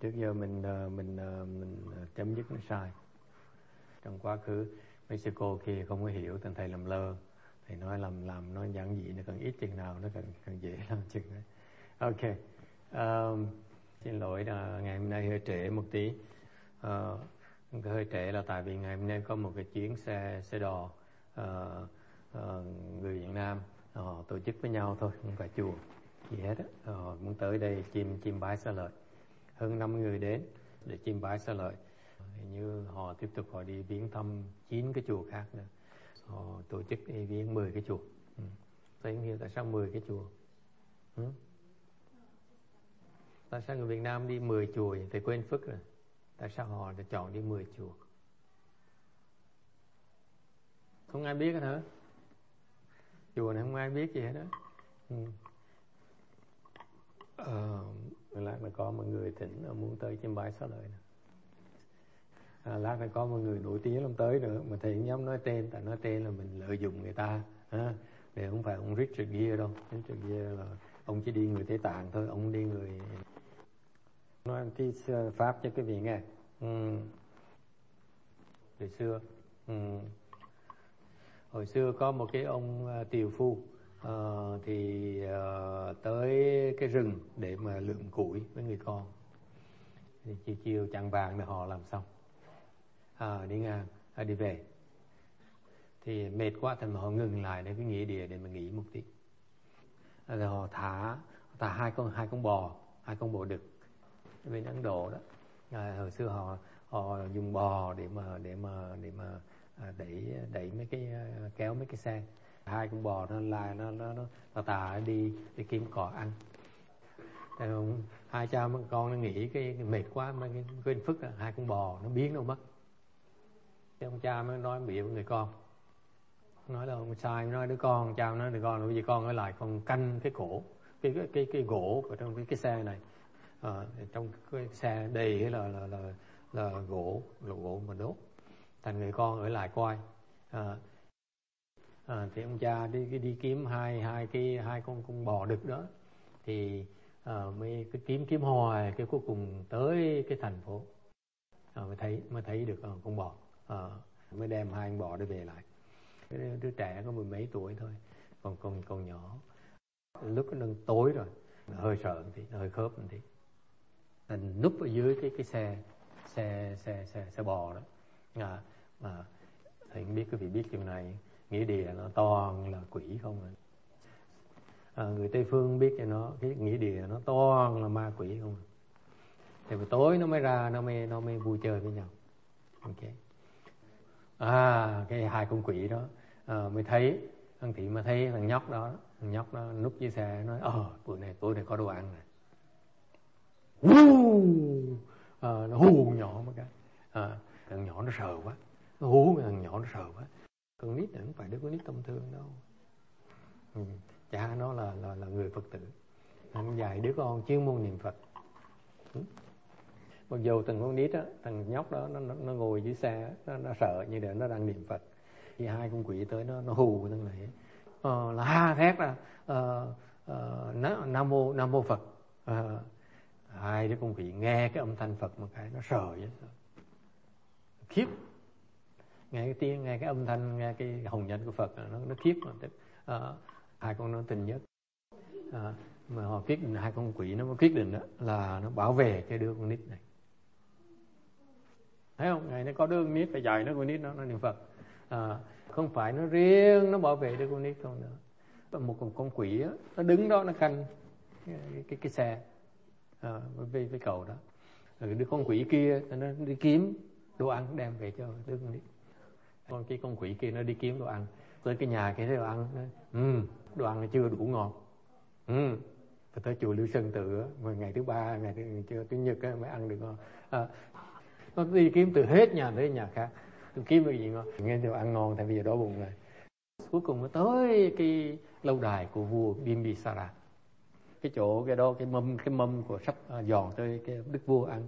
Trước giờ mình chấm dứt nó sai. Trong quá khứ Mexico kia không có hiểu, thành thầy làm lơ. Thầy nói làm nó giản dị, nó cần ít chừng nào nó cần dễ làm chừng đấy. Ok. Xin lỗi là ngày hôm nay hơi trễ một tí. Hơi trễ là tại vì ngày hôm nay có một cái chuyến xe đò người Việt Nam họ tổ chức với nhau thôi, không phải chùa gì hết á. Muốn tới đây chiêm bái xá lợi. Hơn 5 người đến để chiêm bái xá lợi. Hình như họ tiếp tục họ đi viếng thăm 9 cái chùa khác nữa. Họ tổ chức đi viếng 10 cái chùa. Thấy không hiểu tại sao 10 cái chùa? Tại sao người Việt Nam đi 10 chùa vậy? Thầy quên phức rồi. Tại sao họ đã chọn đi 10 chùa? Không ai biết hết hả? Chùa này không ai biết gì hết đó. Lát nữa có một người thỉnh muốn tới chiêm bái xá lợi nè. Lát nữa có một người nổi tiếng lắm tới nữa, mà thầy không dám nói tên, tại nói tên là mình lợi dụng người ta. Để không phải ông Richard Gere đâu. Richard Gere là ông chỉ đi người Tây Tạng thôi, ông đi người... Nói tí Pháp cho quý vị nghe. Hồi xưa có một cái ông tiều phu tới cái rừng để mà lượm củi với người con. Thì chiều chạng vàng để họ làm xong, đi ngang đi về thì mệt quá thì họ ngừng lại để cái nghĩa địa để mà nghỉ một tí. Rồi họ thả hai con bò đực bên Ấn Độ đó. Hồi xưa họ dùng bò để mà đẩy mấy cái kéo mấy cái xe. Hai con bò nó tà đi kiếm cỏ ăn. Hai cha mấy con nó nghĩ cái mệt quá mà quên phức là hai con bò nó biến đâu mất. Cái ông cha mới nói bịa với người con, nói là ông sai, nói đứa con, cha nói đứa con, bây giờ con ở lại con canh cái cổ cái gỗ ở trong cái xe này. Trong cái xe đầy hay là gỗ mà đốt. Thành người con ở lại coi. Thì ông cha đi kiếm hai con bò đực đó. Thì mới cứ kiếm hoài, cái cuối cùng tới cái thành phố mới thấy được con bò. Mới đem hai con bò để về lại. Cái đứa trẻ có mười mấy tuổi thôi, còn nhỏ. Lúc nó đang tối rồi, hơi sợ thì hơi khớp thì thành núp ở dưới cái xe bò đó. Mà thầy không biết quý vị biết chuyện này, nghĩa địa nó toàn là quỷ không à. Người Tây Phương biết cho nó, cái nghĩa địa nó toàn là ma quỷ không à. Thì buổi tối nó mới ra, nó mới vui chơi với nhau. Ok. Cái hai con quỷ đó mới thấy, thằng Thị mà thấy thằng nhóc đó núp dưới xe, nói tối nay có đồ ăn này. Nó hù nhỏ một cái. Thằng nhỏ nó sợ quá, nó hú thằng nhỏ nó sợ quá. Con nít này không phải đứa con nít thông thường đâu. Cha nó là người Phật tử, hắn dạy đứa con chuyên môn niệm Phật. Mặc dù thằng con nít á, thằng nhóc đó nó ngồi dưới xe, nó sợ như để nó đang niệm Phật. Thì hai con quỷ tới nó hù thằng này, là ha thét ra Nam mô Phật. Hai đứa con quỷ nghe cái âm thanh Phật một cái nó sợ vậy, khiếp. Nghe cái tiếng, nghe cái âm thanh, nghe cái hồng nhân của Phật nó khiếp mà. Hai con nó tình nhất. Mà họ quyết định, hai con quỷ nó quyết định đó là nó bảo vệ cái đứa con nít này. Thấy không? Ngày nó có đứa con nít phải dạy nó, con nít nó niệm Phật. Không phải nó riêng nó bảo vệ đứa con nít không nữa. Một con quỷ đó, nó đứng đó nó canh cái xe với cầu đó. Rồi đứa con quỷ kia nó đi kiếm đồ ăn đem về cho đứa con nít. Cái con quỷ kia nó đi kiếm đồ ăn, tới cái nhà cái đồ ăn, đồ ăn chưa đủ ngon. Phải tới chùa Lưu Sơn Tự mà ngày thứ ba, ngày thứ nhật mới ăn được ngon. Nó đi kiếm từ hết nhà tới nhà khác, tôi kiếm cái gì ngon, nghe đồ ăn ngon, tại vì giờ đói bụng rồi. Cuối cùng nó tới cái lâu đài của vua Bimbisara, cái chỗ cái đó, cái mâm của sắp giòn tới cái đức vua ăn.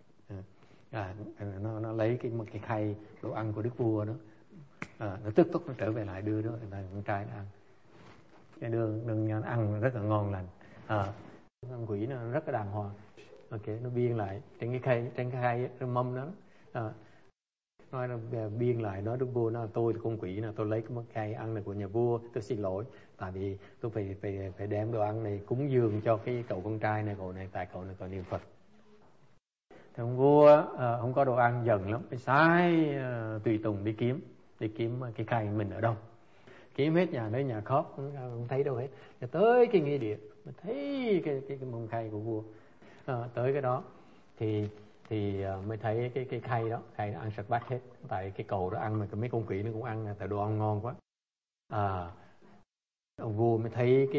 Nó lấy cái khay đồ ăn của đức vua đó, nó tức tốc nó trở về lại đưa đó là con trai nó ăn. Cái đường ăn rất là ngon lành. Con quỷ nó rất là đàng hoàng. Ok, nó biên lại trên cái khay cái mâm đó. Nói là biên lại, nói đức vua, nói tôi là con quỷ, là tôi lấy cái món khay ăn này của nhà vua, tôi xin lỗi, tại vì tôi phải đem đồ ăn này cúng dường cho cái cậu con trai này, cậu này, tại cậu này còn niệm Phật. Thì ông vua không có đồ ăn, giận lắm, phải sai tùy tùng đi kiếm cái khay mình ở đâu. Kiếm hết nhà tới nhà khóc, không thấy đâu hết. Rồi tới cái nghĩa địa mới thấy cái mâm khay của vua. Tới cái đó thì mới thấy cái khay đó, khay ăn sạch bát hết. Tại cái cầu đó ăn mà mấy con quỷ nó cũng ăn, tại đồ ăn ngon quá. Ông vua mới thấy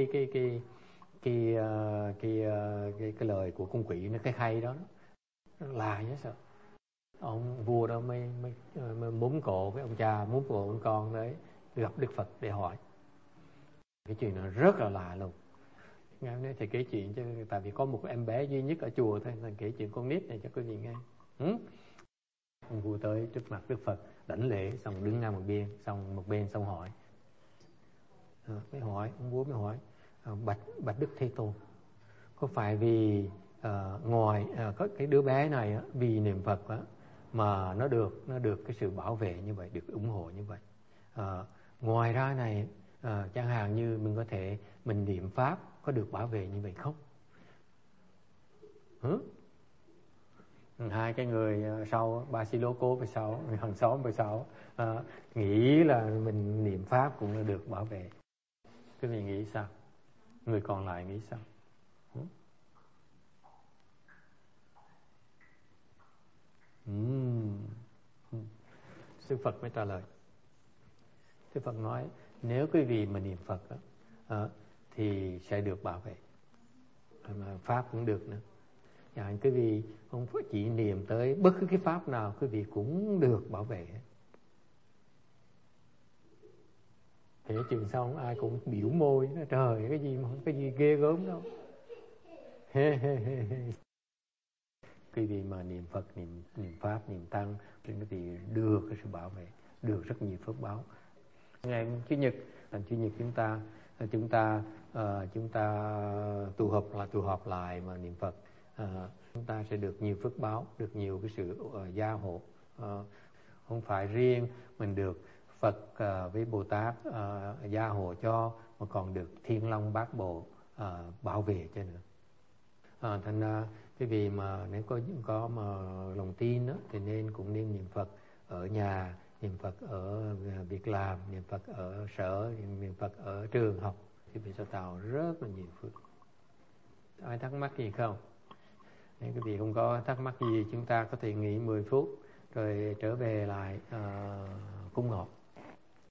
cái lời của con quỷ, nó cái khay đó nó là nhá sợ. Ông vua đó mới múm cổ với ông cha, múm cổ ông con đấy, gặp Đức Phật để hỏi. Cái chuyện nó rất là lạ luôn. Nghe nói thì kể chuyện chứ, tại vì có một em bé duy nhất ở chùa thôi, nên kể chuyện con nít này cho quý vị nghe. Ông vua tới trước mặt Đức Phật đảnh lễ, xong đứng ngang một bên xong hỏi. Ông vua mới hỏi, bạch Đức Thế Tôn, có phải vì ngoài có cái đứa bé này vì niệm Phật mà nó được cái sự bảo vệ như vậy, được ủng hộ như vậy, ngoài ra này chẳng hạn như mình có thể mình niệm pháp có được bảo vệ như vậy không? Hai cái người sau, ba si lô cô về sau, người hàng xóm về sau, nghĩ là mình niệm pháp cũng là được bảo vệ. Quý vị nghĩ sao? Người còn lại nghĩ sao? Sư Phật mới trả lời. Sư Phật nói, nếu quý vị mà niệm Phật thì sẽ được bảo vệ, mà pháp cũng được nữa. Quý vị không phải chỉ niệm tới bất cứ cái pháp nào, quý vị cũng được bảo vệ. Thế chừng xong ai cũng biểu môi, trời, cái gì mà không cái gì ghê gớm đâu. Quý vị mà niệm Phật, niệm pháp, niệm tăng thì quý vị được cái sự bảo vệ, được rất nhiều phước báo. Ngày Chủ nhật chúng ta tụ họp lại mà niệm Phật, chúng ta sẽ được nhiều phước báo, được nhiều cái sự gia hộ. Không phải riêng mình được Phật với Bồ Tát gia hộ cho, mà còn được Thiên Long Bát Bộ bảo vệ cho nữa. Thành ra quý vị mà nếu có mà lòng tin đó, thì cũng nên niệm Phật ở nhà, niệm Phật ở việc làm, niệm Phật ở sở, niệm Phật ở trường học, thì bị sẽ tạo rất là nhiều phước. Ai thắc mắc gì không? Nếu quý vị không có thắc mắc gì, chúng ta có thể nghỉ 10 phút rồi trở về lại